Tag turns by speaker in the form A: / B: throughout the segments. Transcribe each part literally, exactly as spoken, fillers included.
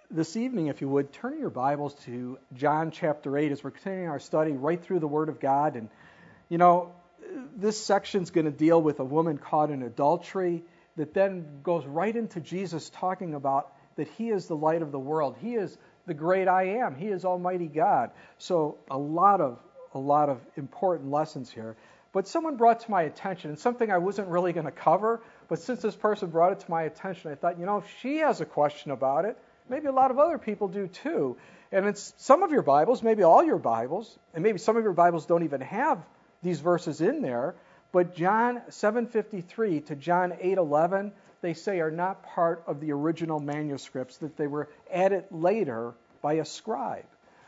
A: this evening, if you would, turn your Bibles to John chapter eight as we're continuing our study right through the Word of God. And, you know, this section's going to deal with a woman caught in adultery that then goes right into Jesus talking about that He is the light of the world. He is the great I am. He is Almighty God. So a lot of, a lot of important lessons here. But someone brought to my attention, and something I wasn't really going to cover, but since this person brought it to my attention, I thought, you know, if she has a question about it, maybe a lot of other people do too. And it's some of your Bibles, maybe all your Bibles, and maybe some of your Bibles don't even have these verses in there, but John seven fifty-three to John eight eleven, they say are not part of the original manuscripts, that they were added later by a scribe.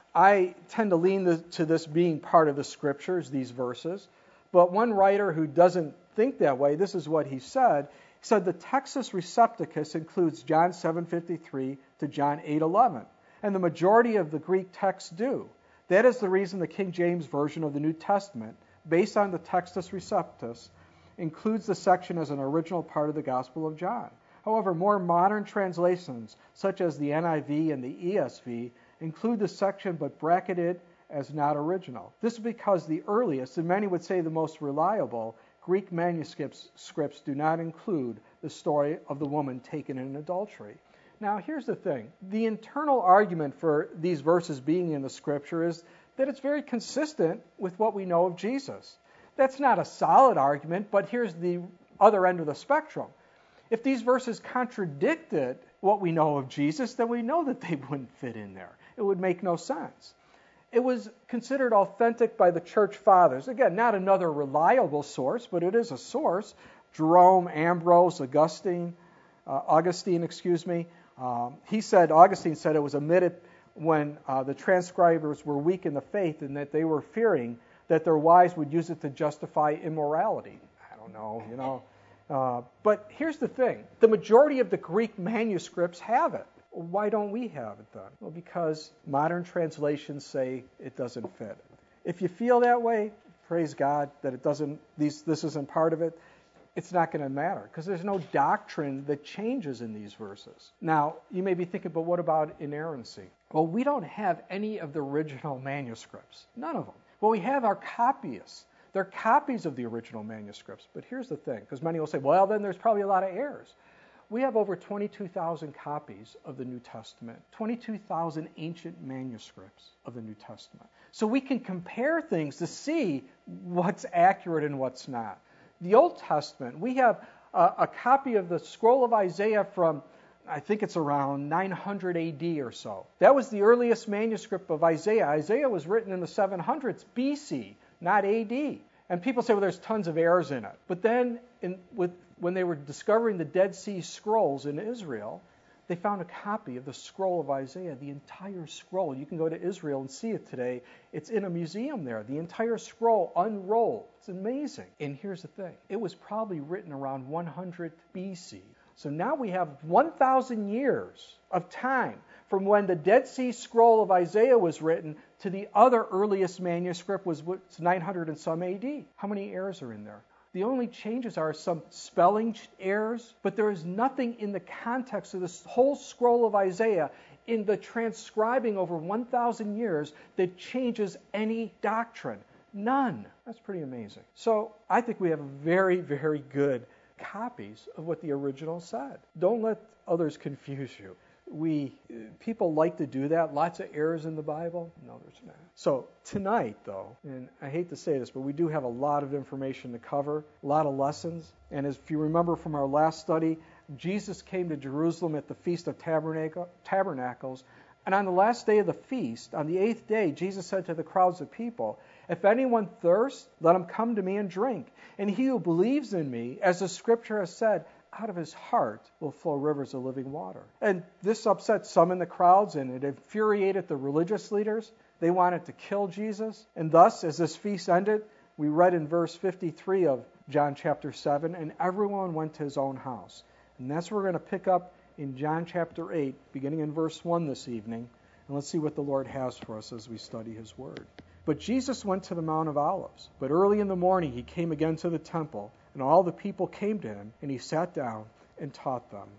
A: I tend to lean the, to this being part of the Scriptures, these verses, but one writer who doesn't think that way, this is what he said. He said the Textus Receptus includes John seven fifty-three to John eight eleven, and the majority of the Greek texts do. That is the reason the King James Version of the New Testament, based on the Textus Receptus, includes the section as an original part of the Gospel of John. However, more modern translations, such as the N I V and the E S V, include the section but bracket it as not original. This is because the earliest, and many would say the most reliable, Greek manuscripts scripts do not include the story of the woman taken in adultery. Now, here's the thing. The internal argument for these verses being in the Scripture is that it's very consistent with what we know of Jesus. That's not a solid argument, but here's the other end of the spectrum. If these verses contradicted what we know of Jesus, then we know that they wouldn't fit in there. It would make no sense. It was considered authentic by the church fathers. Again, not another reliable source, but it is a source. Jerome, Ambrose, Augustine, uh, Augustine, excuse me. Um, he said, Augustine said it was omitted when uh, the transcribers were weak in the faith and that they were fearing that their wives would use it to justify immorality. I don't know, you know. Uh, but here's the thing. The majority of the Greek manuscripts have it. Why don't we have it then? Well, because modern translations say it doesn't fit. If you feel that way, praise God that it doesn't. These, this isn't part of it. It's not going to matter because there's no doctrine that changes in these verses. Now, you may be thinking, but what about inerrancy? Well, we don't have any of the original manuscripts. None of them. What we have are copyists. They're copies of the original manuscripts. But here's the thing, because many will say, well, then there's probably a lot of errors. We have over twenty-two thousand copies of the New Testament, twenty-two thousand ancient manuscripts of the New Testament. So we can compare things to see what's accurate and what's not. The Old Testament, we have a, a copy of the scroll of Isaiah from, I think it's around nine hundred A D or so. That was the earliest manuscript of Isaiah. Isaiah was written in the seven hundreds B C, not A D. And people say, well, there's tons of errors in it. But then in, with, when they were discovering the Dead Sea Scrolls in Israel, they found a copy of the scroll of Isaiah, the entire scroll. You can go to Israel and see it today. It's in a museum there. The entire scroll unrolled. It's amazing. And here's the thing. It was probably written around one hundred B C. So now we have one thousand years of time from when the Dead Sea Scroll of Isaiah was written to the other earliest manuscript was nine hundred and some A D. How many errors are in there? The only changes are some spelling errors, but there is nothing in the context of this whole scroll of Isaiah in the transcribing over one thousand years that changes any doctrine. None. That's pretty amazing. So I think we have very, very good copies of what the original said. Don't let others confuse you. We people like to do that. Lots of errors in the Bible. No, there's not. So tonight, though, and I hate to say this, but we do have a lot of information to cover, a lot of lessons. And as if you remember from our last study, Jesus came to Jerusalem at the Feast of Tabernacle, Tabernacles. And on the last day of the feast, on the eighth day, Jesus said to the crowds of people, if anyone thirsts, let him come to me and drink. And he who believes in me, as the Scripture has said, out of his heart will flow rivers of living water. And this upset some in the crowds, and it infuriated the religious leaders. They wanted to kill Jesus. And thus, as this feast ended, we read in verse fifty-three of John chapter seven, and everyone went to his own house. And that's where we're going to pick up in John chapter eight, beginning in verse one this evening. And let's see what the Lord has for us as we study his word. But Jesus went to the Mount of Olives. But early in the morning he came again to the temple, and all the people came to him, and he sat down and taught them.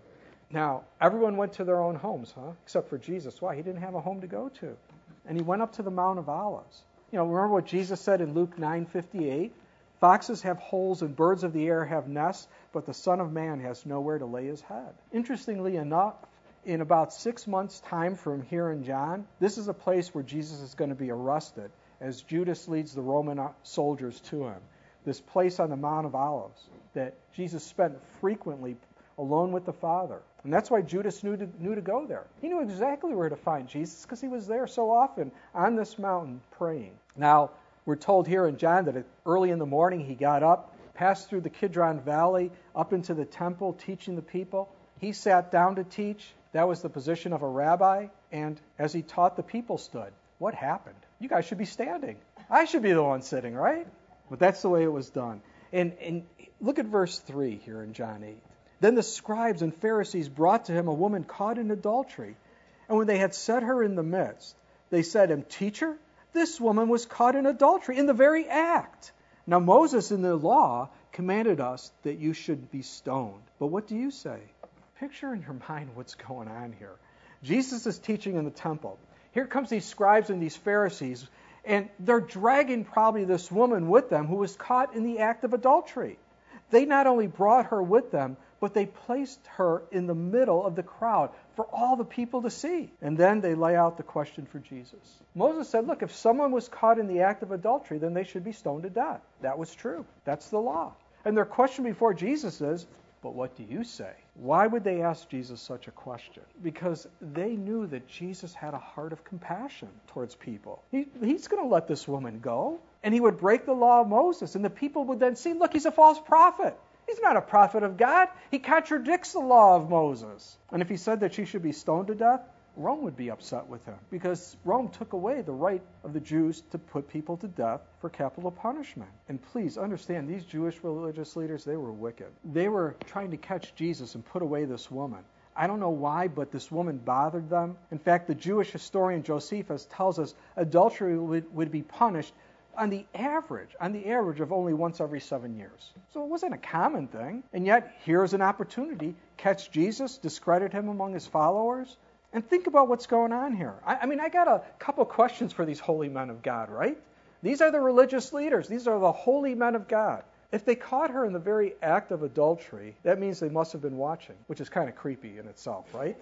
A: Now, everyone went to their own homes, huh? Except for Jesus. Why? He didn't have a home to go to. And he went up to the Mount of Olives. You know, remember what Jesus said in Luke nine fifty-eight? Foxes have holes and birds of the air have nests, but the Son of Man has nowhere to lay his head. Interestingly enough, in about six months' time from here in John, this is a place where Jesus is going to be arrested as Judas leads the Roman soldiers to him. This place on the Mount of Olives that Jesus spent frequently alone with the Father. And that's why Judas knew to, knew to go there. He knew exactly where to find Jesus because he was there so often on this mountain praying. Now, we're told here in John that early in the morning he got up, passed through the Kidron Valley, up into the temple, teaching the people. He sat down to teach. That was the position of a rabbi. And as he taught, the people stood. What happened? You guys should be standing. I should be the one sitting, right? But that's the way it was done. And, and look at verse three here in John eight. Then the scribes and Pharisees brought to him a woman caught in adultery. And when they had set her in the midst, they said to him, Teacher, this woman was caught in adultery in the very act. Now Moses in the law commanded us that you should be stoned. But what do you say? Picture in your mind what's going on here. Jesus is teaching in the temple. Here comes these scribes and these Pharisees, and they're dragging probably this woman with them who was caught in the act of adultery. They not only brought her with them, but they placed her in the middle of the crowd for all the people to see. And then they lay out the question for Jesus. Moses said, look, if someone was caught in the act of adultery, then they should be stoned to death. That was true. That's the law. And their question before Jesus is, but what do you say? Why would they ask Jesus such a question? Because they knew that Jesus had a heart of compassion towards people. He, he's going to let this woman go, and he would break the law of Moses, and the people would then see, look, he's a false prophet. He's not a prophet of God. He contradicts the law of Moses. And if he said that she should be stoned to death, Rome would be upset with him because Rome took away the right of the Jews to put people to death for capital punishment. And please understand, these Jewish religious leaders, they were wicked. They were trying to catch Jesus and put away this woman. I don't know why, but this woman bothered them. In fact, the Jewish historian Josephus tells us adultery would, would be punished on the average, on the average of only once every seven years. So it wasn't a common thing. And yet, here's an opportunity. Catch Jesus, discredit him among his followers. And think about what's going on here. I, I mean, I got a couple questions for these holy men of God, right? These are the religious leaders. These are the holy men of God. If they caught her in the very act of adultery, that means they must have been watching, which is kind of creepy in itself, right?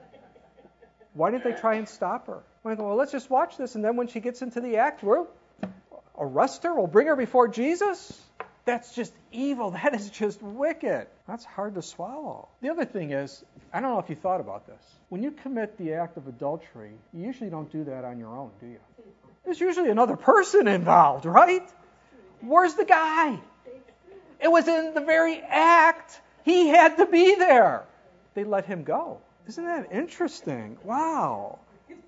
A: Why didn't they try and stop her? Well, let's just watch this, and then when she gets into the act, we'll arrest her, we'll bring her before Jesus? That's just evil. That is just wicked. That's hard to swallow. The other thing is, I don't know if you thought about this. When you commit the act of adultery, you usually don't do that on your own, do you? There's usually another person involved, right? Where's the guy? It was in the very act. He had to be there. They let him go. Isn't that interesting? Wow.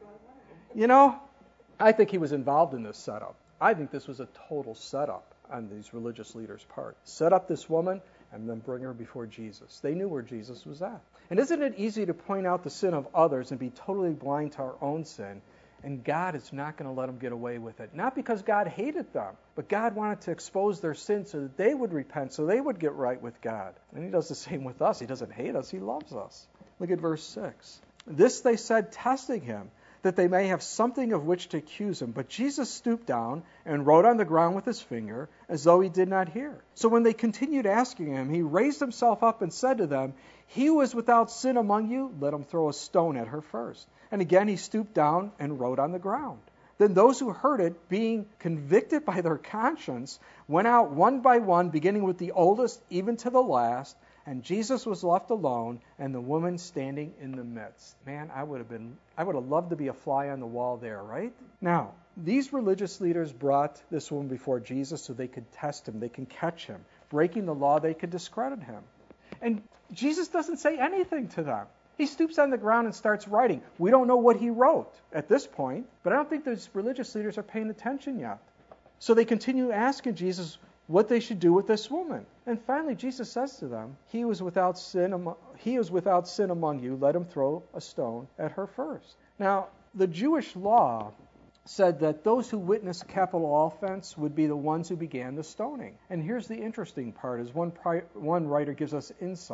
A: You know, I think he was involved in this setup. I think this was a total setup on these religious leaders' part. Set up this woman and then bring her before Jesus. They knew where Jesus was at. And isn't it easy to point out the sin of others and be totally blind to our own sin? And God is not going to let them get away with it. Not because God hated them, but God wanted to expose their sin so that they would repent, so they would get right with God. And he does the same with us. He doesn't hate us. He loves us. Look at verse six. This they said, testing him, that they may have something of which to accuse him. But Jesus stooped down and wrote on the ground with his finger, as though he did not hear. So when they continued asking him, he raised himself up and said to them, He who is without sin among you, let him throw a stone at her first. And again he stooped down and wrote on the ground. Then those who heard it, being convicted by their conscience, went out one by one, beginning with the oldest, even to the last. And Jesus was left alone, and the woman standing in the midst. Man, I would have been, I would have loved to be a fly on the wall there, right? Now, these religious leaders brought this woman before Jesus so they could test him, they can catch him. Breaking the law, they could discredit him. And Jesus doesn't say anything to them. He stoops on the ground and starts writing. We don't know what he wrote at this point, but I don't think those religious leaders are paying attention yet. So they continue asking Jesus what they should do with this woman. And finally, Jesus says to them, He was without sin among, he was without sin among you, let him throw a stone at her first. Now, the Jewish law said that those who witnessed capital offense would be the ones who began the stoning. And here's the interesting part, is one, pri- one writer gives us insight.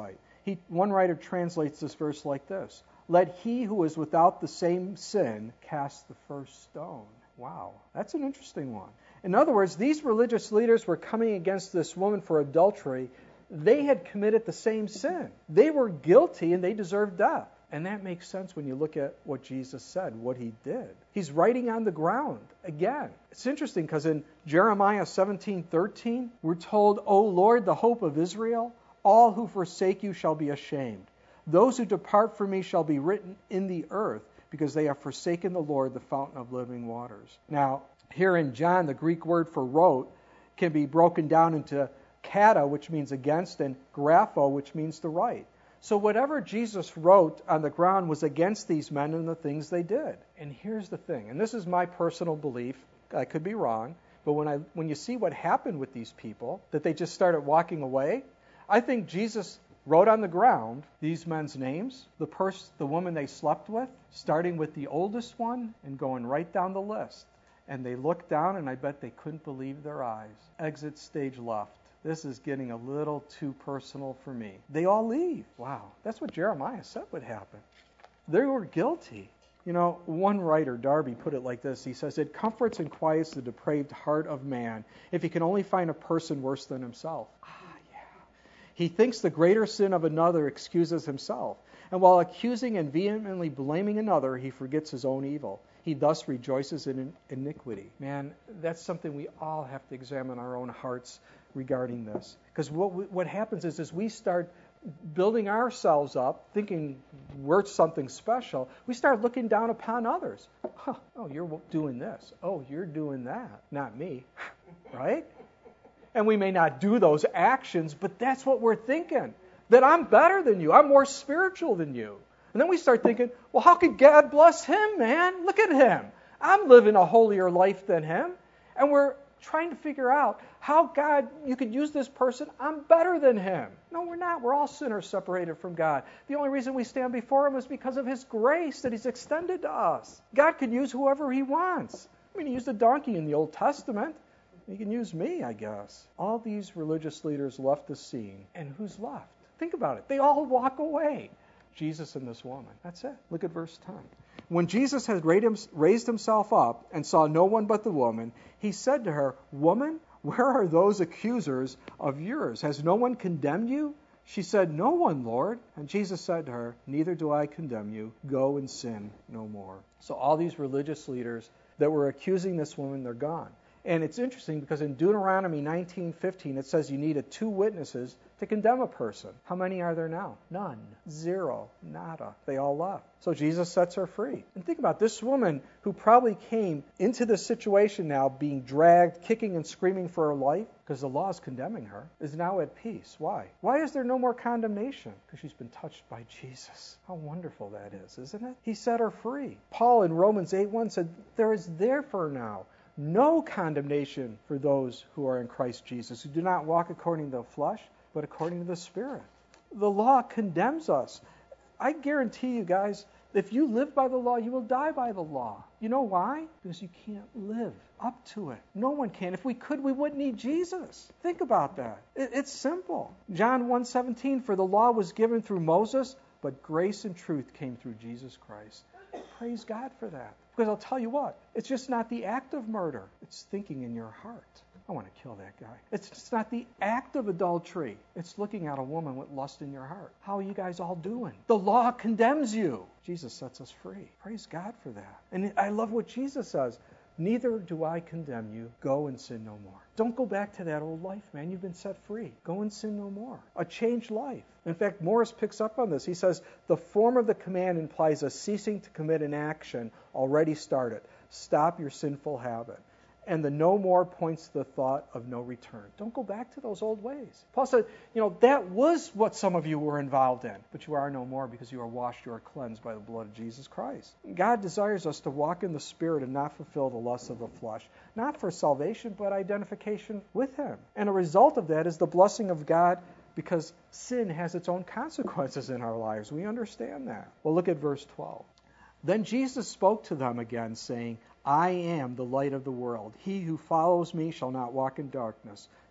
A: He, one writer translates this verse like this: "Let he who is without the same sin cast the first stone." Wow, that's an interesting one. In other words, these religious leaders were coming against this woman for adultery. They had committed the same sin. They were guilty and they deserved death. And that makes sense when you look at what Jesus said, what he did. He's writing on the ground again. It's interesting because in Jeremiah seventeen thirteen, we're told, "O Lord, the hope of Israel, all who forsake you shall be ashamed. Those who depart from me shall be written in the earth, because they have forsaken the Lord, the fountain of living waters." Now, here in John, the Greek word for wrote can be broken down into kata, which means against, and grapho, which means to write. So whatever Jesus wrote on the ground was against these men and the things they did. And here's the thing, and this is my personal belief, I could be wrong, but when I when you see what happened with these people, that they just started walking away, I think Jesus wrote on the ground these men's names, the person, the woman they slept with, starting with the oldest one and going right down the list. And they looked down, and I bet they couldn't believe their eyes. Exit stage left. This is getting a little too personal for me. They all leave. Wow, that's what Jeremiah said would happen. They were guilty. You know, one writer, Darby, put it like this. He says, "It comforts and quiets the depraved heart of man if he can only find a person worse than himself." Ah, yeah. He thinks the greater sin of another excuses himself. And while accusing and vehemently blaming another, he forgets his own evil. He thus rejoices in iniquity. Man, that's something we all have to examine our own hearts regarding this. Because what what happens is, is we start building ourselves up, thinking we're something special. We start looking down upon others. Huh, oh, you're doing this. Oh, you're doing that. Not me. Right? And we may not do those actions, but that's what we're thinking. That I'm better than you. I'm more spiritual than you. And then we start thinking, well, how could God bless him, man? Look at him. I'm living a holier life than him. And we're trying to figure out how God, you could use this person. I'm better than him. No, we're not. We're all sinners separated from God. The only reason we stand before him is because of his grace that he's extended to us. God could use whoever he wants. I mean, he used a donkey in the Old Testament. He can use me, I guess. All these religious leaders left the scene. And who's left? Think about it. They all walk away. Jesus and this woman. That's it. Look at verse ten. When Jesus had raised himself up and saw no one but the woman, he said to her, "Woman, where are those accusers of yours? Has no one condemned you?" She said, "No one, Lord." And Jesus said to her, "Neither do I condemn you. Go and sin no more." So all these religious leaders that were accusing this woman, they're gone. And it's interesting because in Deuteronomy nineteen fifteen, it says you needed two witnesses to condemn a person. How many are there now? None. Zero. Nada. They all left. So Jesus sets her free. And think about this woman who probably came into this situation now being dragged, kicking and screaming for her life, because the law is condemning her, is now at peace. Why? Why is there no more condemnation? Because she's been touched by Jesus. How wonderful that is, isn't it? He set her free. Paul in Romans eight one said, "There is therefore now no condemnation for those who are in Christ Jesus, who do not walk according to the flesh, but according to the Spirit." The law condemns us. I guarantee you guys, if you live by the law, you will die by the law. You know why? Because you can't live up to it. No one can. If we could, we wouldn't need Jesus. Think about that. It's simple. John one seventeen, "For the law was given through Moses, but grace and truth came through Jesus Christ." Praise God for that. Because I'll tell you what, it's just not the act of murder. It's thinking in your heart, "I want to kill that guy." It's, it's not the act of adultery. It's looking at a woman with lust in your heart. How are you guys all doing? The law condemns you. Jesus sets us free. Praise God for that. And I love what Jesus says. "Neither do I condemn you. Go and sin no more." Don't go back to that old life, man. You've been set free. Go and sin no more. A changed life. In fact, Morris picks up on this. He says, the form of the command implies a ceasing to commit an action already started. Stop your sinful habit. And the no more points to the thought of no return. Don't go back to those old ways. Paul said, you know, that was what some of you were involved in, but you are no more because you are washed, you are cleansed by the blood of Jesus Christ. God desires us to walk in the Spirit and not fulfill the lusts of the flesh, not for salvation, but identification with Him. And a result of that is the blessing of God, because sin has its own consequences in our lives. We understand that. Well, look at verse twelve. Then Jesus spoke to them again, saying, I am the light of the world. He who follows me shall not walk in darkness,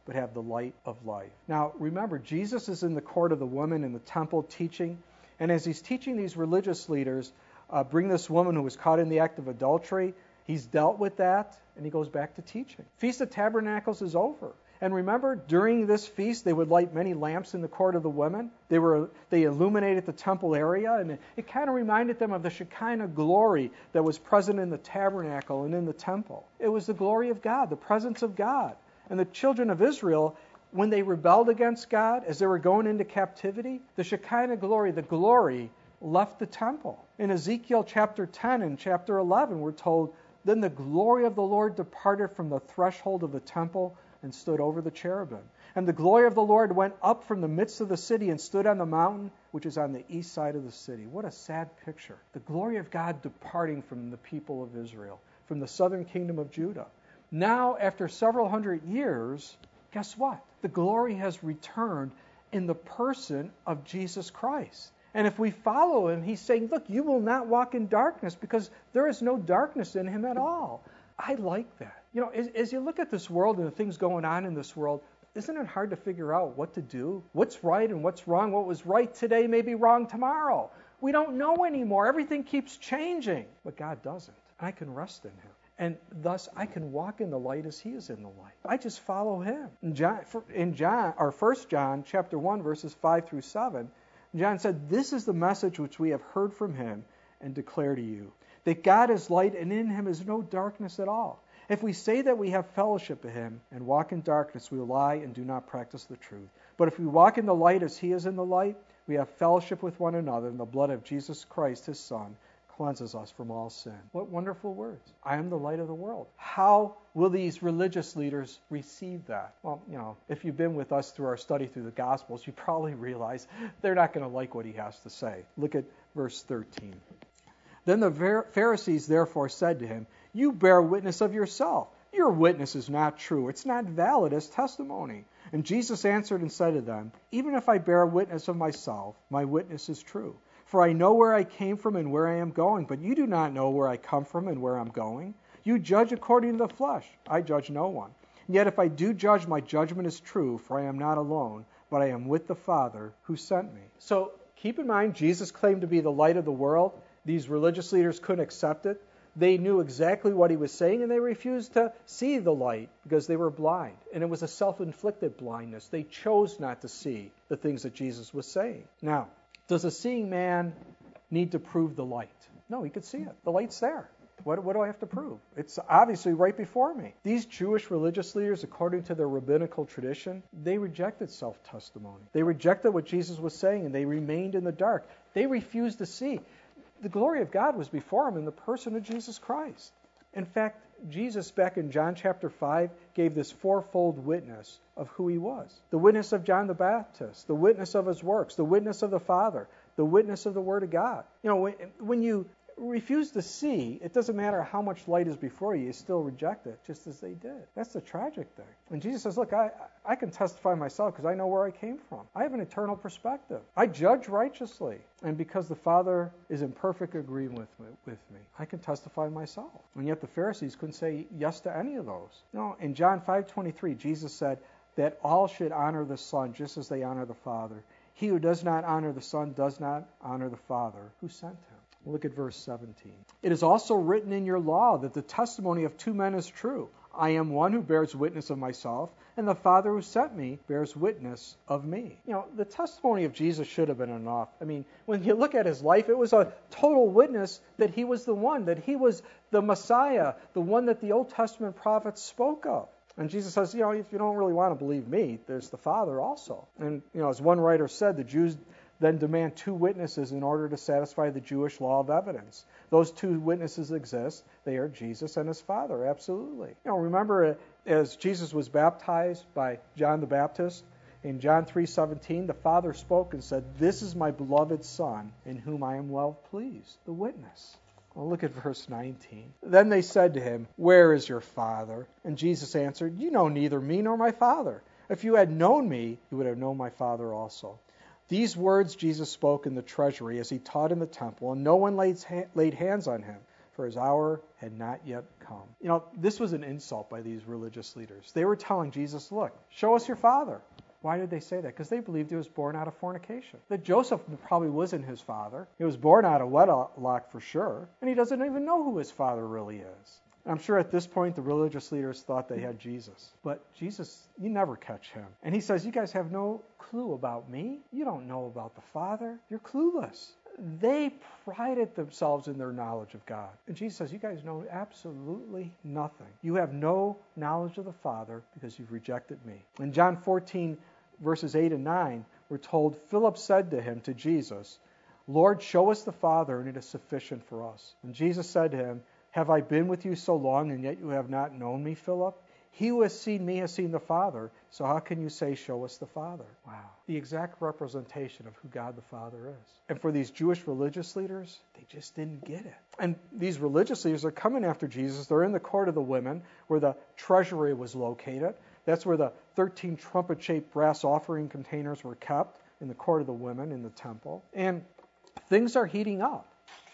A: but have the light of life. Now, remember, Jesus is in the court of the woman in the temple teaching, and as he's teaching these religious leaders, uh, bring this woman who was caught in the act of adultery, he's dealt with that, and he goes back to teaching. Feast of Tabernacles is over. And remember, during this feast, they would light many lamps in the court of the women. They were they illuminated the temple area, and it, it kind of reminded them of the Shekinah glory that was present in the tabernacle and in the temple. It was the glory of God, the presence of God. And the children of Israel, when they rebelled against God, as they were going into captivity, the Shekinah glory, the glory, left the temple. In Ezekiel chapter ten and chapter eleven, we're told, then the glory of the Lord departed from the threshold of the temple and stood over the cherubim. And the glory of the Lord went up from the midst of the city and stood on the mountain, which is on the east side of the city. What a sad picture. The glory of God departing from the people of Israel, from the southern kingdom of Judah. Now, after several hundred years, guess what? The glory has returned in the person of Jesus Christ. And if we follow him, he's saying, look, you will not walk in darkness because there is no darkness in him at all. I like that. You know, as, as you look at this world and the things going on in this world, isn't it hard to figure out what to do? What's right and what's wrong? What was right today may be wrong tomorrow. We don't know anymore. Everything keeps changing. But God doesn't. I can rest in him. And thus I can walk in the light as he is in the light. I just follow him. In John, in John or First John chapter one, verses five through seven, John said, this is the message which we have heard from him and declare to you, that God is light and in him is no darkness at all. If we say that we have fellowship with him and walk in darkness, we lie and do not practice the truth. But if we walk in the light as he is in the light, we have fellowship with one another, and the blood of Jesus Christ, his Son, cleanses us from all sin. What wonderful words. I am the light of the world. How will these religious leaders receive that? Well, you know, if you've been with us through our study through the Gospels, you probably realize they're not going to like what he has to say. Look at verse thirteen. Then the Pharisees therefore said to him, you bear witness of yourself. Your witness is not true. It's not valid as testimony. And Jesus answered and said to them, even if I bear witness of myself, my witness is true. For I know where I came from and where I am going, but you do not know where I come from and where I'm going. You judge according to the flesh. I judge no one. And yet if I do judge, my judgment is true, for I am not alone, but I am with the Father who sent me. So keep in mind, Jesus claimed to be the light of the world. These religious leaders couldn't accept it. They knew exactly what he was saying, and they refused to see the light because they were blind. And it was a self-inflicted blindness. They chose not to see the things that Jesus was saying. Now, does a seeing man need to prove the light? No, he could see it. The light's there. What, what do I have to prove? It's obviously right before me. These Jewish religious leaders, according to their rabbinical tradition, they rejected self-testimony. They rejected what Jesus was saying, and they remained in the dark. They refused to see. The glory of God was before him in the person of Jesus Christ. In fact, Jesus, back in John chapter five, gave this fourfold witness of who he was. The witness of John the Baptist, the witness of his works, the witness of the Father, the witness of the Word of God. You know, when, when you refuse to see, it doesn't matter how much light is before you, you still reject it, just as they did. That's the tragic thing. And Jesus says, look, I, I can testify myself because I know where I came from. I have an eternal perspective. I judge righteously. And because the Father is in perfect agreement with me, with me, I can testify myself. And yet the Pharisees couldn't say yes to any of those. No, in John five twenty-three, Jesus said that all should honor the Son just as they honor the Father. He who does not honor the Son does not honor the Father who sent him. Look at verse seventeen. It is also written in your law that the testimony of two men is true. I am one who bears witness of myself, and the Father who sent me bears witness of me. You know, the testimony of Jesus should have been enough. I mean, when you look at his life, it was a total witness that he was the one, that he was the Messiah, the one that the Old Testament prophets spoke of. And Jesus says, you know, if you don't really want to believe me, there's the Father also. And, you know, as one writer said, the Jews then demand two witnesses in order to satisfy the Jewish law of evidence. Those two witnesses exist. They are Jesus and his Father, absolutely. You know, remember, as Jesus was baptized by John the Baptist, in John three seventeen, the Father spoke and said, this is my beloved Son, in whom I am well pleased. The witness. Well, look at verse nineteen. Then they said to him, where is your Father? And Jesus answered, you know neither me nor my Father. If you had known me, you would have known my Father also. These words Jesus spoke in the treasury as he taught in the temple, and no one laid, laid hands on him, for his hour had not yet come. You know, this was an insult by these religious leaders. They were telling Jesus, look, show us your father. Why did they say that? Because they believed he was born out of fornication. That Joseph probably wasn't his father. He was born out of wedlock for sure, and he doesn't even know who his father really is. I'm sure at this point the religious leaders thought they had Jesus. But Jesus, you never catch him. And he says, you guys have no clue about me. You don't know about the Father. You're clueless. They prided themselves in their knowledge of God. And Jesus says, you guys know absolutely nothing. You have no knowledge of the Father because you've rejected me. In John fourteen, verses eight and nine, we're told, Philip said to him, to Jesus, Lord, show us the Father, and it is sufficient for us. And Jesus said to him, have I been with you so long, and yet you have not known me, Philip? He who has seen me has seen the Father, so how can you say, show us the Father? Wow. The exact representation of who God the Father is. And for these Jewish religious leaders, they just didn't get it. And these religious leaders are coming after Jesus. They're in the court of the women, where the treasury was located. That's where the thirteen trumpet-shaped brass offering containers were kept, in the court of the women in the temple. And things are heating up.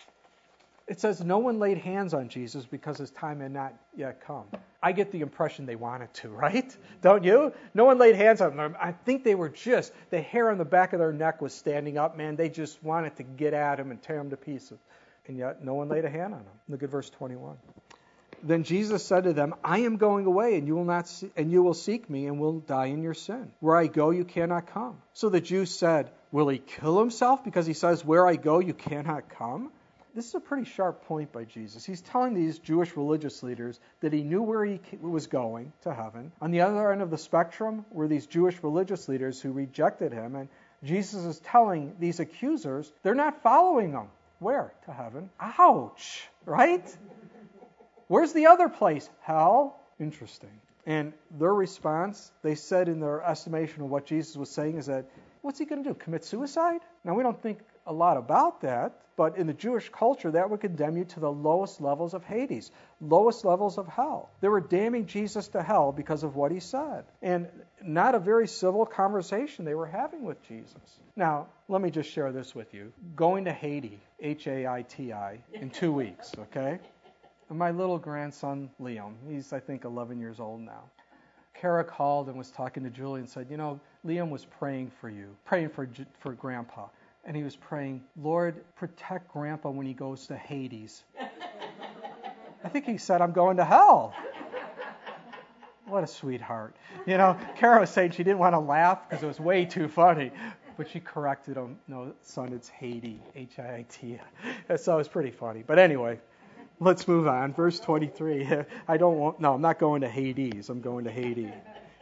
A: It says no one laid hands on Jesus because his time had not yet come. I get the impression they wanted to, right? Don't you? No one laid hands on them. I think they were just, the hair on the back of their neck was standing up, man. They just wanted to get at him and tear him to pieces. And yet no one laid a hand on him. Look at verse twenty-one. Then Jesus said to them, I am going away, and you will not see, and you will seek me, and will die in your sin. Where I go, you cannot come. So the Jews said, will he kill himself because he says, where I go, you cannot come? This is a pretty sharp point by Jesus. He's telling these Jewish religious leaders that he knew where he was going, to heaven. On the other end of the spectrum were these Jewish religious leaders who rejected him, and Jesus is telling these accusers they're not following him. Where? To heaven. Ouch! Right? Where's the other place? Hell? Interesting. And their response, they said in their estimation of what Jesus was saying, is that, what's he going to do? Commit suicide? Now, we don't think a lot about that, but in the Jewish culture, that would condemn you to the lowest levels of Hades, lowest levels of hell. They were damning Jesus to hell because of what he said. And not a very civil conversation they were having with Jesus. Now, let me just share this with you. Going to Haiti, H A I T I, in two weeks, okay? And my little grandson, Liam, he's, I think, eleven years old now. Kara called and was talking to Julie and said, you know, Liam was praying for you, praying for for Grandpa. And he was praying, Lord, protect Grandpa when he goes to Hades. I think he said, I'm going to hell. What a sweetheart. You know, Kara was saying she didn't want to laugh because it was way too funny. But she corrected him, no, son, it's Haiti, H I I T. So it was pretty funny. But anyway, let's move on. Verse twenty-three. I don't want, no, I'm not going to Hades. I'm going to Haiti.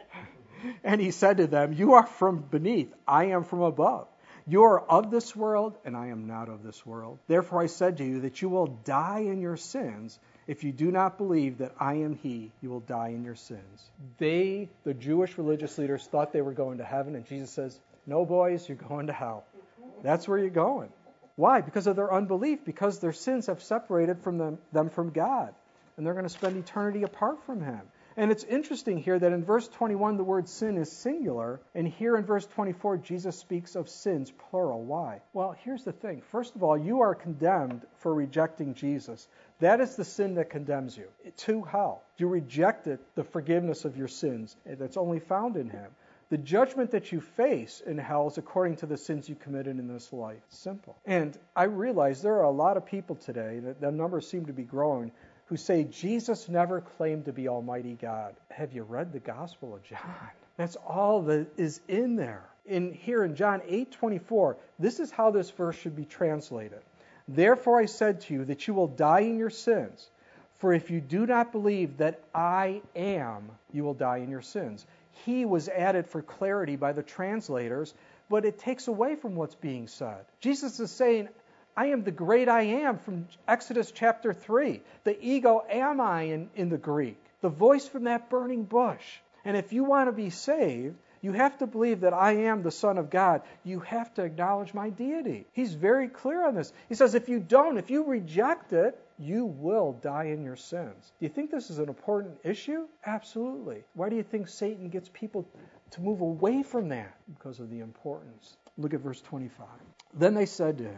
A: And he said to them, you are from beneath. I am from above. You are of this world, and I am not of this world. Therefore I said to you that you will die in your sins. If you do not believe that I am he, you will die in your sins. They, the Jewish religious leaders, thought they were going to heaven, and Jesus says, no, boys, you're going to hell. That's where you're going. Why? Because of their unbelief, because their sins have separated from them, them from God, and they're going to spend eternity apart from him. And it's interesting here that in verse twenty-one, the word sin is singular, and here in verse twenty-four, Jesus speaks of sins, plural. Why? Well, here's the thing. First of all, you are condemned for rejecting Jesus. That is the sin that condemns you to hell. You rejected the forgiveness of your sins that's only found in him. The judgment that you face in hell is according to the sins you committed in this life. Simple. And I realize there are a lot of people today, that the numbers seem to be growing, who say Jesus never claimed to be Almighty God. Have you read the Gospel of John? That's all that is in there. In here in John eight twenty-four, this is how this verse should be translated. Therefore I said to you that you will die in your sins. For if you do not believe that I am, you will die in your sins. He was added for clarity by the translators, but it takes away from what's being said. Jesus is saying, I am the great I am from Exodus chapter three. The ego ami in, in the Greek. The voice from that burning bush. And if you want to be saved, you have to believe that I am the Son of God. You have to acknowledge my deity. He's very clear on this. He says, if you don't, if you reject it, you will die in your sins. Do you think this is an important issue? Absolutely. Why do you think Satan gets people to move away from that? Because of the importance. Look at verse twenty-five. Then they said to him,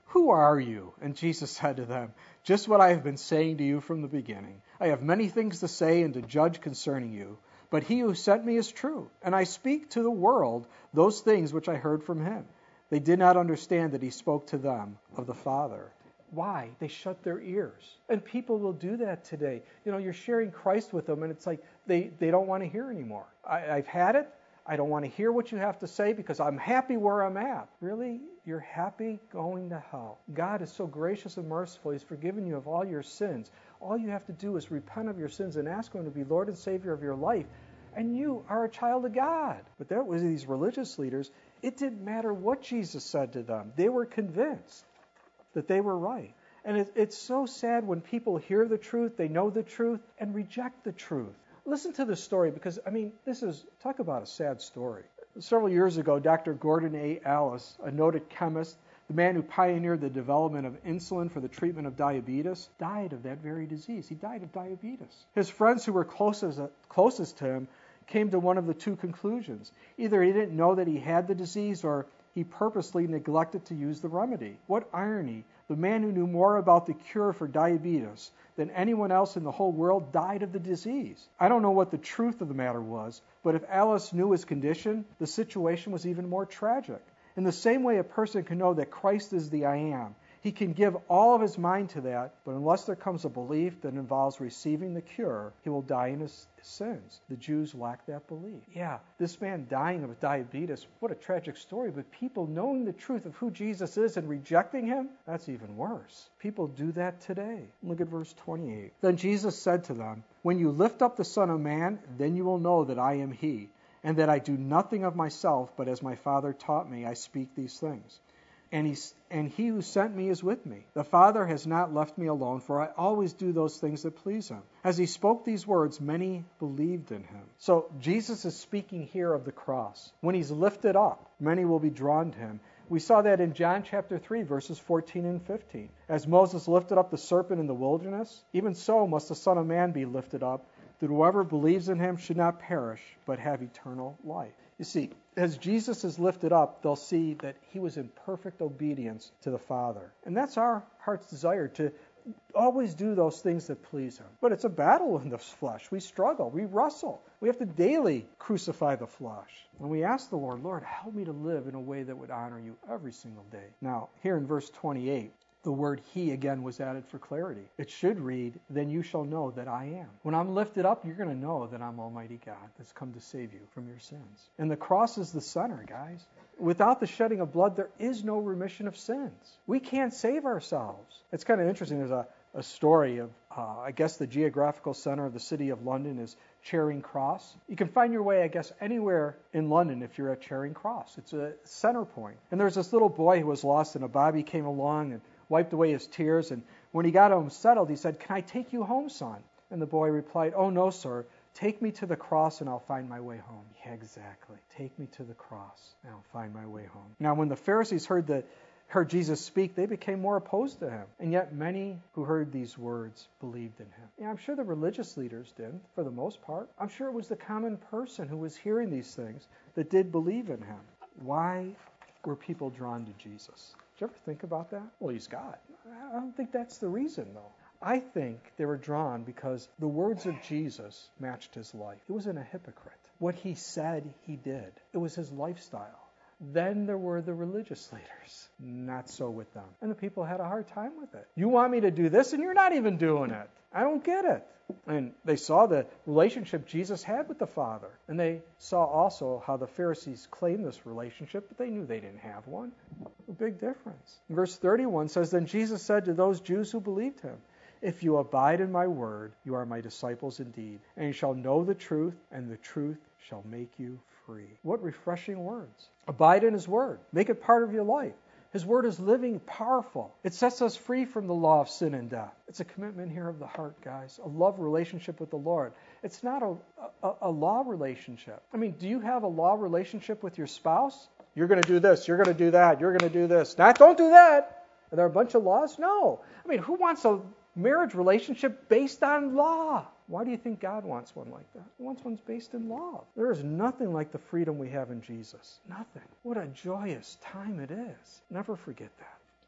A: "Who are you?" And Jesus said to them, "Just what I have been saying to you from the beginning. I have many things to say and to judge concerning you, but he who sent me is true, and I speak to the world those things which I heard from him." They did not understand that he spoke to them of the Father. Why? They shut their ears. And people will do that today. You know, you're sharing Christ with them, and it's like they, they don't want to hear anymore. I, I've had it. I don't want to hear what you have to say because I'm happy where I'm at. Really? You're happy going to hell. God is so gracious and merciful. He's forgiven you of all your sins. All you have to do is repent of your sins and ask Him to be Lord and Savior of your life, and you are a child of God. But that was these religious leaders. It didn't matter what Jesus said to them. They were convinced that they were right. And it, it's so sad when people hear the truth, they know the truth, and reject the truth. Listen to this story because, I mean, this is, talk about a sad story. Several years ago, Doctor Gordon A. Alice, a noted chemist, the man who pioneered the development of insulin for the treatment of diabetes, died of that very disease. He died of diabetes. His friends who were closest, closest to him came to one of the two conclusions. Either he didn't know that he had the disease or he purposely neglected to use the remedy. What irony. The man who knew more about the cure for diabetes than anyone else in the whole world died of the disease. I don't know what the truth of the matter was, but if Alice knew his condition, the situation was even more tragic. In the same way a person can know that Christ is the I am, he can give all of his mind to that, but unless there comes a belief that involves receiving the cure, he will die in his sins. The Jews lack that belief. Yeah, this man dying of diabetes, what a tragic story, but people knowing the truth of who Jesus is and rejecting him, that's even worse. People do that today. Look at verse twenty-eight. Then Jesus said to them, "When you lift up the Son of Man, then you will know that I am he, and that I do nothing of myself, but as my Father taught me, I speak these things. And he, and he who sent me is with me. The Father has not left me alone, for I always do those things that please him." As he spoke these words, many believed in him. So Jesus is speaking here of the cross. When he's lifted up, many will be drawn to him. We saw that in John chapter three, verses fourteen and fifteen. As Moses lifted up the serpent in the wilderness, even so must the Son of Man be lifted up, that whoever believes in him should not perish, but have eternal life. You see, as Jesus is lifted up, they'll see that he was in perfect obedience to the Father. And that's our heart's desire, to always do those things that please him. But it's a battle in the flesh. We struggle. We wrestle. We have to daily crucify the flesh. And we ask the Lord, Lord, help me to live in a way that would honor you every single day. Now, here in verse twenty-eight, the word he again was added for clarity. It should read, "Then you shall know that I am." When I'm lifted up, you're going to know that I'm Almighty God that's come to save you from your sins. And the cross is the center, guys. Without the shedding of blood, there is no remission of sins. We can't save ourselves. It's kind of interesting. There's a, a story of, uh, I guess the geographical center of the city of London is Charing Cross. You can find your way, I guess, anywhere in London if you're at Charing Cross. It's a center point. And there's this little boy who was lost, and a bobby came along and wiped away his tears, and when he got home settled, he said, "Can I take you home, son?" And the boy replied, "Oh, no, sir. Take me to the cross and I'll find my way home." Yeah, exactly. Take me to the cross and I'll find my way home. Now, when the Pharisees heard the heard Jesus speak, they became more opposed to him. And yet many who heard these words believed in him. Yeah, I'm sure the religious leaders didn't, for the most part. I'm sure it was the common person who was hearing these things that did believe in him. Why were people drawn to Jesus? Did you ever think about that? Well, he's God. I don't think that's the reason, though. I think they were drawn because the words of Jesus matched his life. He wasn't a hypocrite. What he said, he did. It was his lifestyle. Then there were the religious leaders. Not so with them. And the people had a hard time with it. You want me to do this, and you're not even doing it. I don't get it. And they saw the relationship Jesus had with the Father. And they saw also how the Pharisees claimed this relationship, but they knew they didn't have one. A big difference. Verse thirty-one says, "Then Jesus said to those Jews who believed him, 'If you abide in my word, you are my disciples indeed, and you shall know the truth, and the truth shall make you free.'" What refreshing words. Abide in his word. Make it part of your life. His word is living, powerful. It sets us free from the law of sin and death. It's a commitment here of the heart, guys. A love relationship with the Lord. It's not a, a, a law relationship. I mean, do you have a law relationship with your spouse? You're going to do this. You're going to do that. You're going to do this. Not, don't do that. Are there a bunch of laws? No. I mean, who wants a marriage relationship based on law? Why do you think God wants one like that? He wants one based in love. There is nothing like the freedom we have in Jesus. Nothing. What a joyous time it is. Never forget that.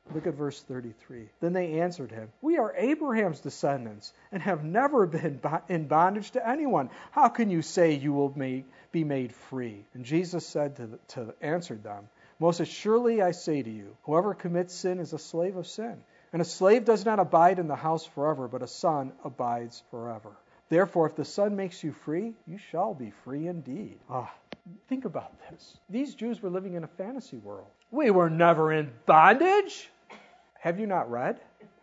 A: Look at verse thirty-three. Then they answered him, "We are Abraham's descendants and have never been in bondage to anyone. How can you say you will be made free?" And Jesus said to, the, to answered them, "Most assuredly I say to you, whoever commits sin is a slave of sin. And a slave does not abide in the house forever, but a son abides forever. Therefore, if the Son makes you free, you shall be free indeed." Ah, think about this. These Jews were living in a fantasy world. We were never in bondage. Have you not read?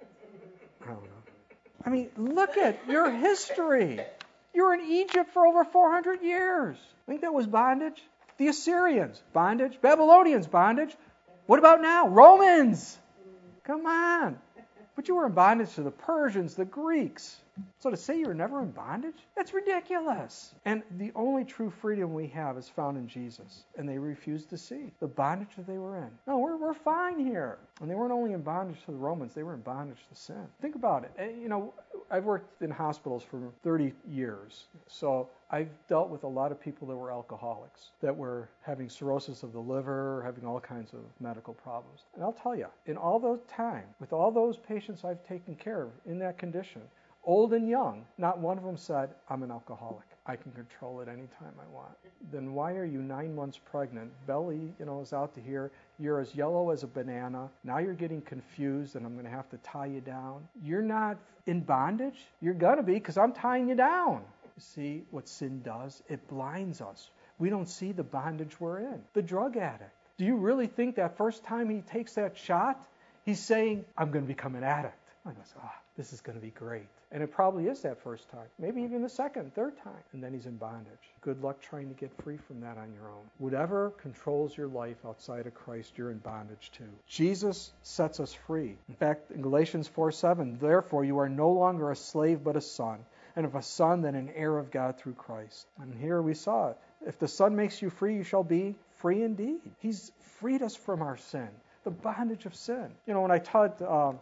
A: I don't know. I mean, look at your history. You were in Egypt for over four hundred years. I think that was bondage. The Assyrians, bondage. Babylonians, bondage. What about now? Romans. Come on. But you were in bondage to the Persians, the Greeks. So to say you were never in bondage, that's ridiculous. And the only true freedom we have is found in Jesus. And they refused to see the bondage that they were in. No, we're, we're fine here. And they weren't only in bondage to the Romans, they were in bondage to sin. Think about it. You know, I've worked in hospitals for thirty years. So I've dealt with a lot of people that were alcoholics, that were having cirrhosis of the liver, having all kinds of medical problems. And I'll tell you, in all those time, with all those patients I've taken care of in that condition, old and young, not one of them said, "I'm an alcoholic. I can control it anytime I want." Then why are you nine months pregnant? Belly, you know, is out to here. You're as yellow as a banana. Now you're getting confused and I'm going to have to tie you down. You're not in bondage. You're going to be because I'm tying you down. You see what sin does? It blinds us. We don't see the bondage we're in. The drug addict. Do you really think that first time he takes that shot, he's saying, "I'm going to become an addict"? I go, "Ah, this is going to be great." And it probably is that first time, maybe even the second, third time. And then he's in bondage. Good luck trying to get free from that on your own. Whatever controls your life outside of Christ, you're in bondage to. Jesus sets us free. In fact, in Galatians four seven, "Therefore you are no longer a slave but a son, and if a son, then an heir of God through Christ." And here we saw it. If the Son makes you free, you shall be free indeed. He's freed us from our sin, the bondage of sin. You know, when I taught uh,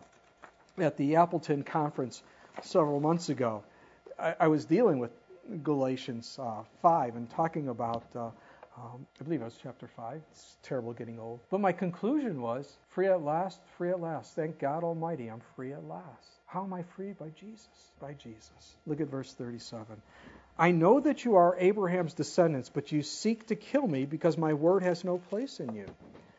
A: at the Appleton conference several months ago, I, I was dealing with Galatians uh, five and talking about, uh, um, I believe it was chapter five. It's terrible getting old. But my conclusion was, free at last, free at last. Thank God Almighty, I'm free at last. How am I free? By Jesus. By Jesus. Look at verse thirty-seven. "I know that you are Abraham's descendants, but you seek to kill me because my word has no place in you.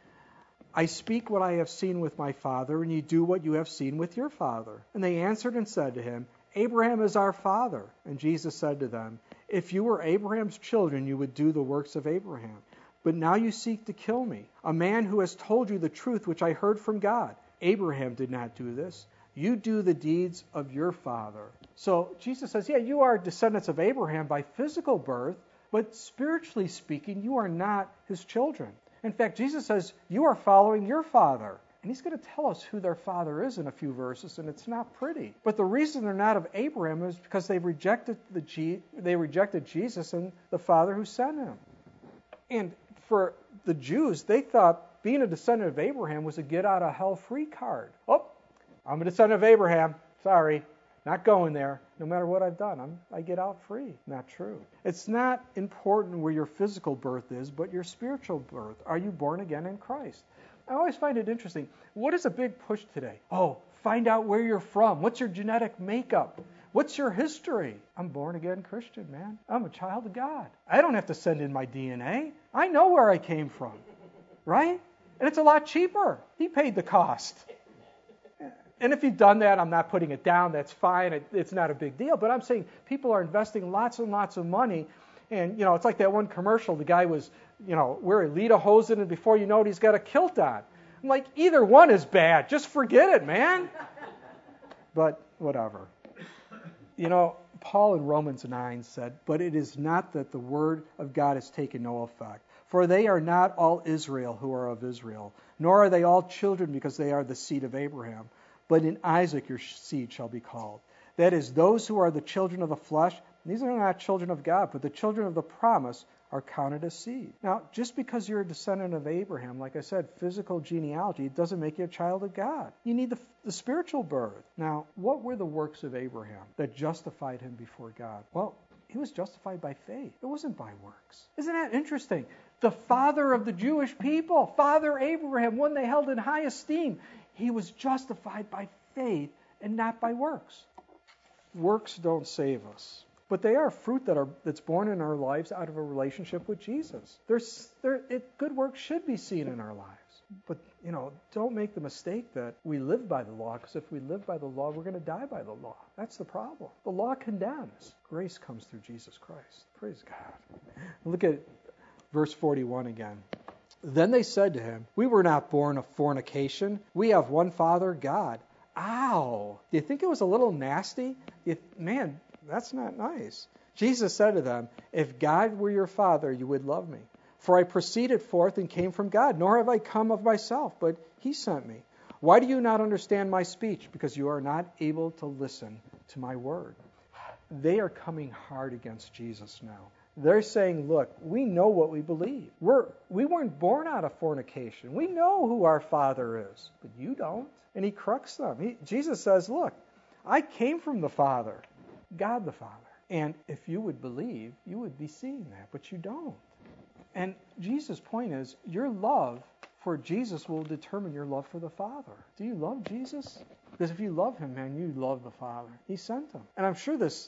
A: I speak what I have seen with my father, and you do what you have seen with your father." And they answered and said to him, "Abraham is our father." And Jesus said to them, "If you were Abraham's children, you would do the works of Abraham. But now you seek to kill me, a man who has told you the truth which I heard from God. Abraham did not do this. You do the deeds of your father." So Jesus says, yeah, you are descendants of Abraham by physical birth, but spiritually speaking, you are not his children. In fact, Jesus says, you are following your father. And he's going to tell us who their father is in a few verses, and it's not pretty. But the reason they're not of Abraham is because they rejected the G- they rejected Jesus and the Father who sent him. And for the Jews, they thought being a descendant of Abraham was a get-out-of-hell-free card. Oh, I'm a descendant of Abraham. Sorry, not going there. No matter what I've done, I'm, I get out free. Not true. It's not important where your physical birth is, but your spiritual birth. Are you born again in Christ? I always find it interesting. What is a big push today? Oh, find out where you're from. What's your genetic makeup? What's your history? I'm born again Christian, man. I'm a child of God. I don't have to send in my D N A. I know where I came from, right? And it's a lot cheaper. He paid the cost. And if you've done that, I'm not putting it down. That's fine. It, it's not a big deal. But I'm saying people are investing lots and lots of money. And, you know, it's like that one commercial. The guy was, you know, wearing lederhosen, and before you know it, he's got a kilt on. I'm like, either one is bad. Just forget it, man. But whatever. You know, Paul in Romans nine said, "But it is not that the word of God has taken no effect. For they are not all Israel who are of Israel, nor are they all children because they are the seed of Abraham. But in Isaac your seed shall be called. That is, those who are the children of the flesh, these are not children of God, but the children of the promise are counted as seed." Now, just because you're a descendant of Abraham, like I said, physical genealogy, it doesn't make you a child of God. You need the, the spiritual birth. Now, what were the works of Abraham that justified him before God? Well, he was justified by faith. It wasn't by works. Isn't that interesting? The father of the Jewish people, Father Abraham, one they held in high esteem, He was justified by faith and not by works. Works don't save us, but they are fruit that are that's born in our lives out of a relationship with Jesus. There's, there, it, good works should be seen in our lives. But, you know, don't make the mistake that we live by the law, because if we live by the law, we're going to die by the law. That's the problem. The law condemns. Grace comes through Jesus Christ. Praise God. Look at verse forty-one again. Then they said to him, we were not born of fornication. We have one Father, God. Ow. Do you think it was a little nasty? You, man, that's not nice. Jesus said to them, if God were your Father, you would love me. For I proceeded forth and came from God, nor have I come of myself, but he sent me. Why do you not understand my speech? Because you are not able to listen to my word. They are coming hard against Jesus now. They're saying, look, we know what we believe. We're, we weren't born out of fornication. We know who our Father is, but you don't. And he corrects them. He, Jesus says, look, I came from the Father, God the Father. And if you would believe, you would be seeing that, but you don't. And Jesus' point is, your love for Jesus will determine your love for the Father. Do you love Jesus? Because if you love him, man, you love the Father. He sent him. And I'm sure this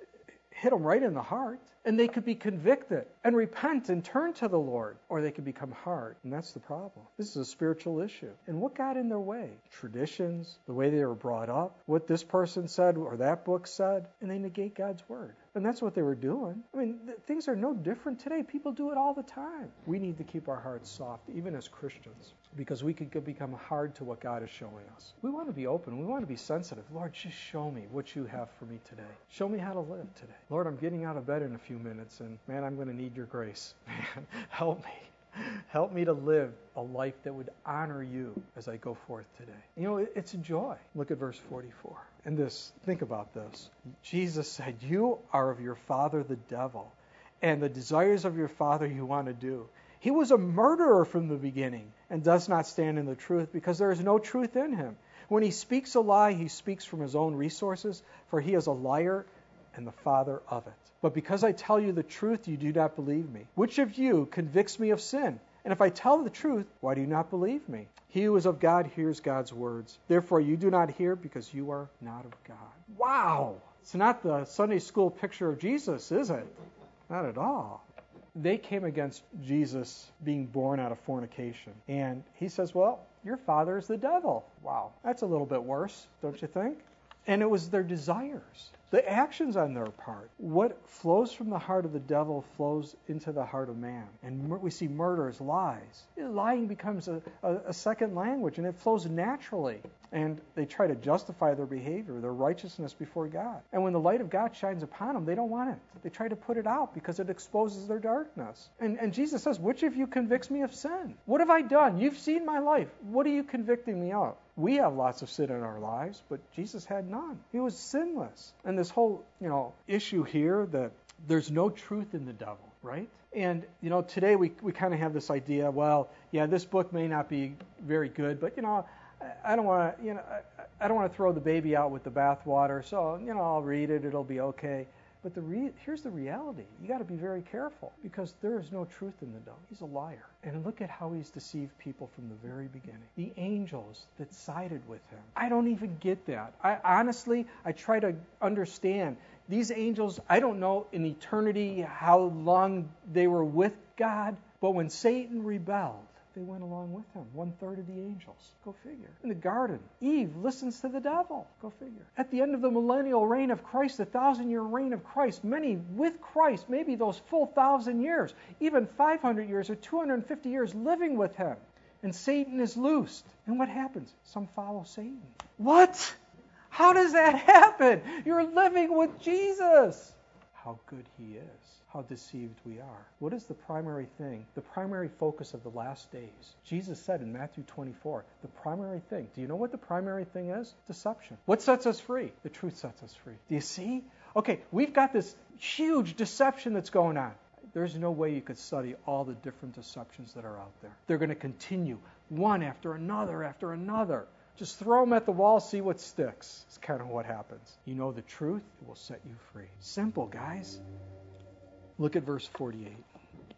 A: hit them right in the heart. And they could be convicted and repent and turn to the Lord. Or they could become hard. And that's the problem. This is a spiritual issue. And what got in their way? Traditions, the way they were brought up, what this person said or that book said. And they negate God's word. And that's what they were doing. I mean, th- things are no different today. People do it all the time. We need to keep our hearts soft, even as Christians, because we could become hard to what God is showing us. We want to be open. We want to be sensitive. Lord, just show me what you have for me today. Show me how to live today. Lord, I'm getting out of bed in a few minutes, and man, I'm going to need your grace. Man, help me. Help me to live a life that would honor you as I go forth today. You know, it, it's a joy. Look at verse forty-four. And this, think about this. Jesus said, you are of your father the devil, and the desires of your father you want to do. He was a murderer from the beginning and does not stand in the truth because there is no truth in him. When he speaks a lie, he speaks from his own resources, for he is a liar and the father of it. But because I tell you the truth, you do not believe me. Which of you convicts me of sin? And if I tell the truth, why do you not believe me? He who is of God hears God's words. Therefore you do not hear because you are not of God. Wow! It's not the Sunday school picture of Jesus, is it? Not at all. They came against Jesus being born out of fornication. And he says, well, your father is the devil. Wow, that's a little bit worse, don't you think? And it was their desires, the actions on their part. What flows from the heart of the devil flows into the heart of man. And mur- we see murders, lies. Lying becomes a, a, a second language, and it flows naturally. And they try to justify their behavior, their righteousness before God. And when the light of God shines upon them, they don't want it. They try to put it out because it exposes their darkness. And, and Jesus says, which of you convicts me of sin? What have I done? You've seen my life. What are you convicting me of? We have lots of sin in our lives, but Jesus had none. He was sinless. And this whole, you know, issue here that there's no truth in the devil, right? And, you know, today we, we kind of have this idea, well, yeah, this book may not be very good, but, you know, I don't want to, you know, I, I don't want to throw the baby out with the bathwater, so, you know, I'll read it, it'll be okay. But the re- here's the reality. You got to be very careful because there is no truth in the devil. He's a liar. And look at how he's deceived people from the very beginning. The angels that sided with him. I don't even get that. I honestly, I try to understand. These angels, I don't know in eternity how long they were with God, but when Satan rebelled, they went along with him. One third of the angels. Go figure. In the garden, Eve listens to the devil. Go figure. At the end of the millennial reign of Christ, the thousand-year reign of Christ, many with Christ, maybe those full thousand years, even five hundred years or two hundred fifty years living with him. And Satan is loosed. And what happens? Some follow Satan. What? How does that happen? You're living with Jesus. How good he is. How deceived we are. What is the primary thing, the primary focus of the last days? Jesus said in Matthew twenty-four, the primary thing. Do you know what the primary thing is? Deception. What sets us free? The truth sets us free. Do you see? Okay, we've got this huge deception that's going on. There's no way you could study all the different deceptions that are out there. They're going to continue, one after another after another. Just throw them at the wall, see what sticks. It's kind of what happens. You know the truth, it will set you free. Simple, guys. Look at verse forty-eight.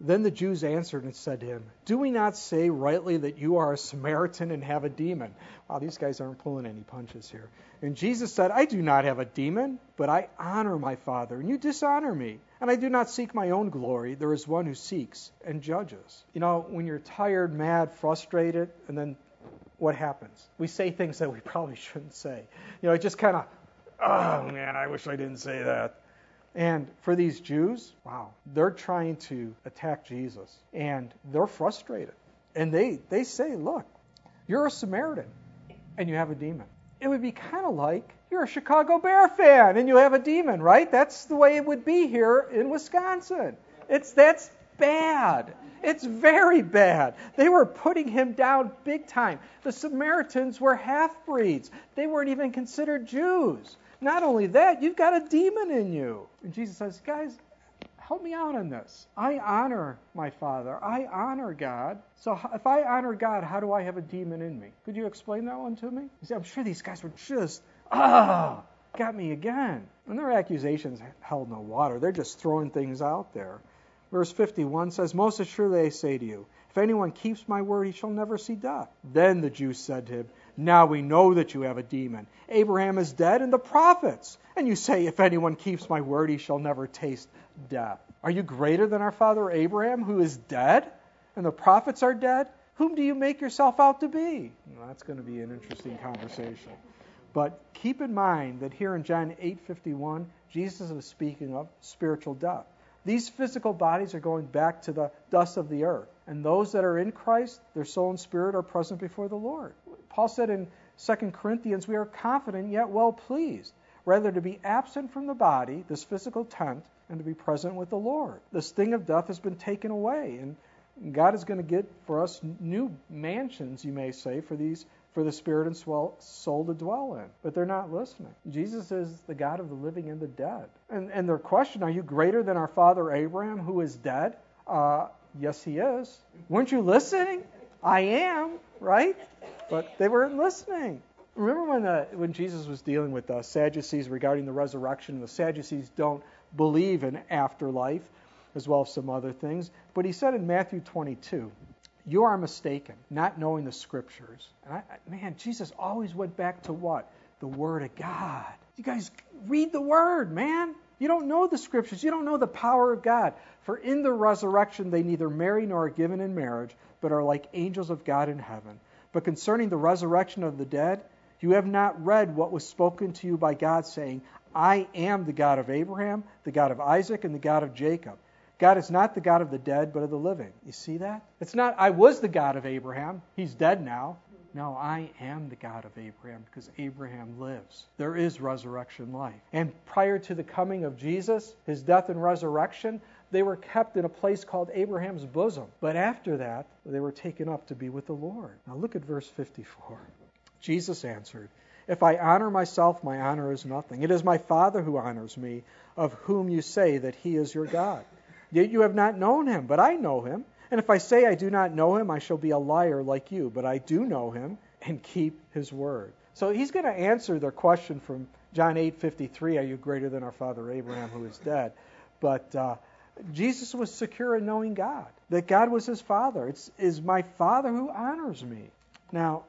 A: Then the Jews answered and said to him, do we not say rightly that you are a Samaritan and have a demon? Wow, these guys aren't pulling any punches here. And Jesus said, I do not have a demon, but I honor my Father, and you dishonor me. And I do not seek my own glory. There is one who seeks and judges. You know, when you're tired, mad, frustrated, and then what happens? We say things that we probably shouldn't say. You know, it just kind of, oh man, I wish I didn't say that. And for these Jews, wow, they're trying to attack Jesus. And they're frustrated. And they, they say, look, you're a Samaritan and you have a demon. It would be kind of like you're a Chicago Bear fan and you have a demon, right? That's the way it would be here in Wisconsin. It's that's bad. It's very bad. They were putting him down big time. The Samaritans were half-breeds. They weren't even considered Jews. Not only that, you've got a demon in you. And Jesus says, guys, help me out on this. I honor my Father. I honor God. So if I honor God, how do I have a demon in me? Could you explain that one to me? You see, I'm sure these guys were just, ah, got me again. And their accusations held no water. They're just throwing things out there. Verse fifty-one says, most assuredly I say to you, if anyone keeps my word, he shall never see death. Then the Jews said to him, now we know that you have a demon. Abraham is dead and the prophets. And you say, if anyone keeps my word, he shall never taste death. Are you greater than our father Abraham, who is dead? And the prophets are dead? Whom do you make yourself out to be? Well, that's going to be an interesting conversation. But keep in mind that here in John eight fifty-one, Jesus is speaking of spiritual death. These physical bodies are going back to the dust of the earth. And those that are in Christ, their soul and spirit are present before the Lord. Paul said in Second Corinthians, we are confident yet well pleased, rather to be absent from the body, this physical tent, and to be present with the Lord. The sting of death has been taken away, and God is going to get for us new mansions, you may say, for these for the spirit and soul to dwell in. But they're not listening. Jesus is the God of the living and the dead. And, and their question, are you greater than our father Abraham, who is dead? Uh, yes, he is. Weren't you listening? I am, right? But they weren't listening. Remember when uh, when Jesus was dealing with the Sadducees regarding the resurrection? The Sadducees don't believe in afterlife, as well as some other things. But he said in Matthew twenty-two, you are mistaken, not knowing the Scriptures. And I, man, Jesus always went back to what? The Word of God. You guys read the Word, man. You don't know the Scriptures. You don't know the power of God. For in the resurrection they neither marry nor are given in marriage, but are like angels of God in heaven. But concerning the resurrection of the dead, you have not read what was spoken to you by God, saying, I am the God of Abraham, the God of Isaac, and the God of Jacob. God is not the God of the dead, but of the living. You see that? It's not, I was the God of Abraham. He's dead now. No, I am the God of Abraham, because Abraham lives. There is resurrection life. And prior to the coming of Jesus, his death and resurrection, they were kept in a place called Abraham's bosom. But after that, they were taken up to be with the Lord. Now look at verse fifty-four. Jesus answered, if I honor myself, my honor is nothing. It is my Father who honors me, of whom you say that he is your God. Yet you have not known him, but I know him. And if I say I do not know him, I shall be a liar like you. But I do know him and keep his word. So he's going to answer their question from John eight fifty-three, are you greater than our father Abraham who is dead? But uh, Jesus was secure in knowing God, that God was his Father. It's is my Father who honors me. Now,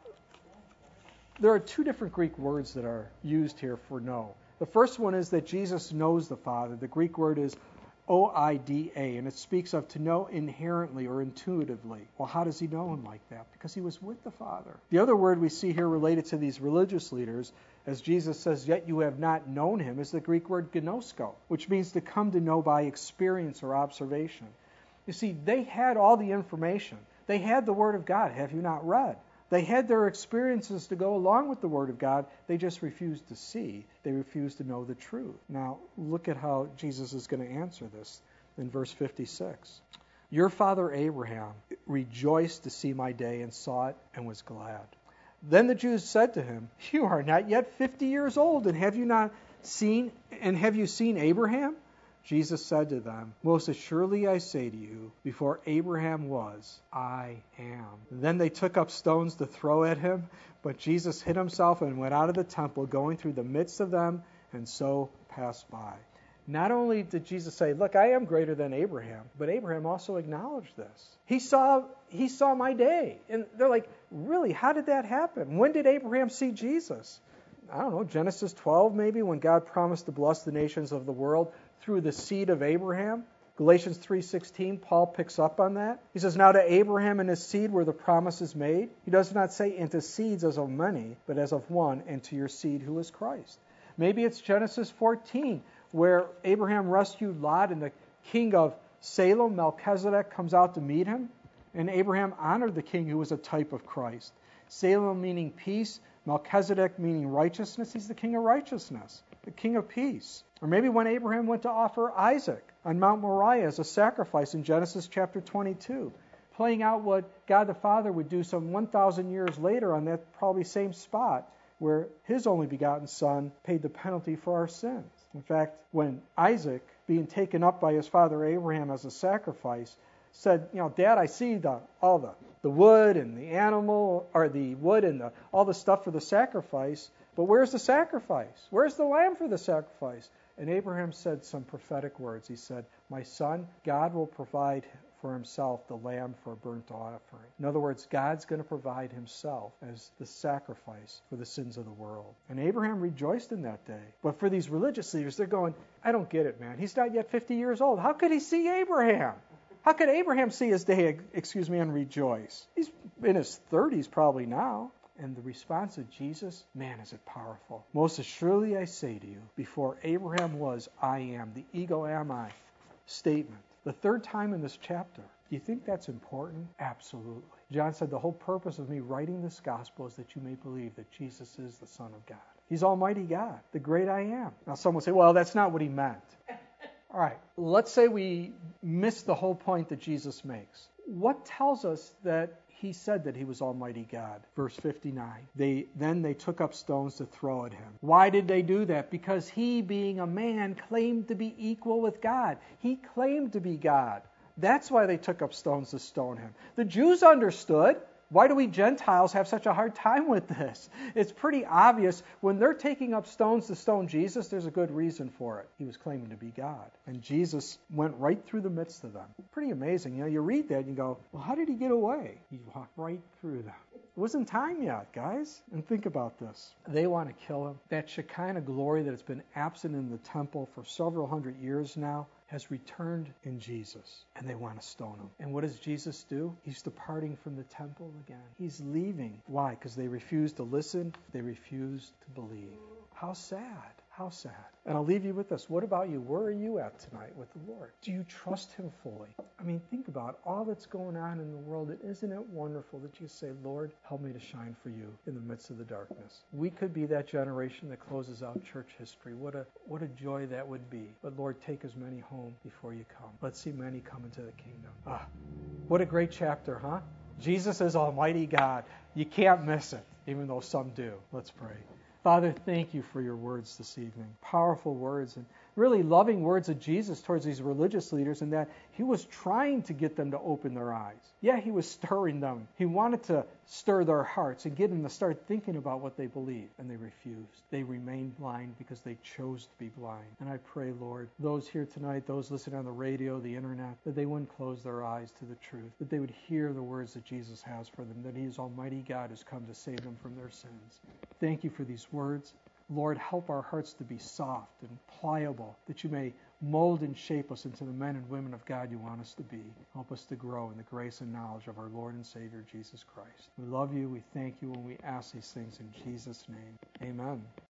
A: there are two different Greek words that are used here for know. The first one is that Jesus knows the Father. The Greek word is O I D A, and it speaks of to know inherently or intuitively. Well, how does he know him like that? Because he was with the Father. The other word we see here related to these religious leaders, as Jesus says, yet you have not known him, is the Greek word gnosko, which means to come to know by experience or observation. You see, they had all the information. They had the Word of God. Have you not read? They had their experiences to go along with the Word of God. They just refused to see. They refused to know the truth. Now, look at how Jesus is going to answer this in verse fifty-six. Your father Abraham rejoiced to see my day and saw it and was glad. Then the Jews said to him, you are not yet fifty years old, and have you not seen, and have you seen Abraham? Jesus said to them, most assuredly I say to you, before Abraham was, I am. Then they took up stones to throw at him, but Jesus hid himself and went out of the temple, going through the midst of them, and so passed by. Not only did Jesus say, look, I am greater than Abraham, but Abraham also acknowledged this. He saw, he saw my day. And they're like, really, how did that happen? When did Abraham see Jesus? I don't know, Genesis twelve maybe, when God promised to bless the nations of the world through the seed of Abraham. Galatians three sixteen, Paul picks up on that. He says, now to Abraham and his seed were the promises made. He does not say into seeds as of many, but as of one, and to your seed who is Christ. Maybe it's Genesis fourteen, where Abraham rescued Lot and the king of Salem, Melchizedek, comes out to meet him. And Abraham honored the king who was a type of Christ. Salem meaning peace, Melchizedek meaning righteousness. He's the king of righteousness, the king of peace. Or maybe when Abraham went to offer Isaac on Mount Moriah as a sacrifice in Genesis chapter twenty-two, playing out what God the Father would do some one thousand years later on that probably same spot where his only begotten son paid the penalty for our sins. In fact, when Isaac, being taken up by his father Abraham as a sacrifice, said, you know, Dad, I see the all the, the wood and the animal, or the wood and the, all the stuff for the sacrifice, but where's the sacrifice? Where's the lamb for the sacrifice? And Abraham said some prophetic words. He said, my son, God will provide for himself the lamb for a burnt offering. In other words, God's going to provide himself as the sacrifice for the sins of the world. And Abraham rejoiced in that day. But for these religious leaders, they're going, I don't get it, man. He's not yet fifty years old. How could he see Abraham? How could Abraham see his day, excuse me, and rejoice? He's in his thirties probably now. And the response of Jesus, man, is it powerful. Most assuredly I say to you, before Abraham was, I am. The ego am I statement. The third time in this chapter. Do you think that's important? Absolutely. John said, the whole purpose of me writing this gospel is that you may believe that Jesus is the Son of God. He's Almighty God, the great I am. Now some will say, well, that's not what he meant. All right, let's say we miss the whole point that Jesus makes. What tells us that he said that he was Almighty God? Verse fifty-nine. They then they took up stones to throw at him. Why did they do that? Because he, being a man, claimed to be equal with God. He claimed to be God. That's why they took up stones to stone him. The Jews understood. Why do we Gentiles have such a hard time with this? It's pretty obvious. When they're taking up stones to stone Jesus, there's a good reason for it. He was claiming to be God. And Jesus went right through the midst of them. Pretty amazing. You know, you read that and you go, well, how did he get away? He walked right through them. It wasn't time yet, guys. And think about this. They want to kill him. That Shekinah glory that has been absent in the temple for several hundred years now has returned in Jesus, and they want to stone him. And what does Jesus do? He's departing from the temple again. He's leaving. Why? Because they refuse to listen. They refuse to believe. How sad. How sad. And I'll leave you with this. What about you? Where are you at tonight with the Lord? Do you trust him fully? I mean, think about all that's going on in the world. And isn't it wonderful that you say, Lord, help me to shine for you in the midst of the darkness? We could be that generation that closes out church history. What a what a joy that would be. But Lord, take as many home before you come. Let's see many come into the kingdom. Ah, what a great chapter, huh? Jesus is Almighty God. You can't miss it, even though some do. Let's pray. Father, thank you for your words this evening. Powerful words and really loving words of Jesus towards these religious leaders, and that he was trying to get them to open their eyes. Yeah, he was stirring them. He wanted to stir their hearts and get them to start thinking about what they believe, and they refused. They remained blind because they chose to be blind. And I pray, Lord, those here tonight, those listening on the radio, the internet, that they wouldn't close their eyes to the truth, that they would hear the words that Jesus has for them, that he is Almighty God who's come to save them from their sins. Thank you for these words. Lord, help our hearts to be soft and pliable, that you may mold and shape us into the men and women of God you want us to be. Help us to grow in the grace and knowledge of our Lord and Savior, Jesus Christ. We love you, we thank you, and we ask these things in Jesus' name. Amen.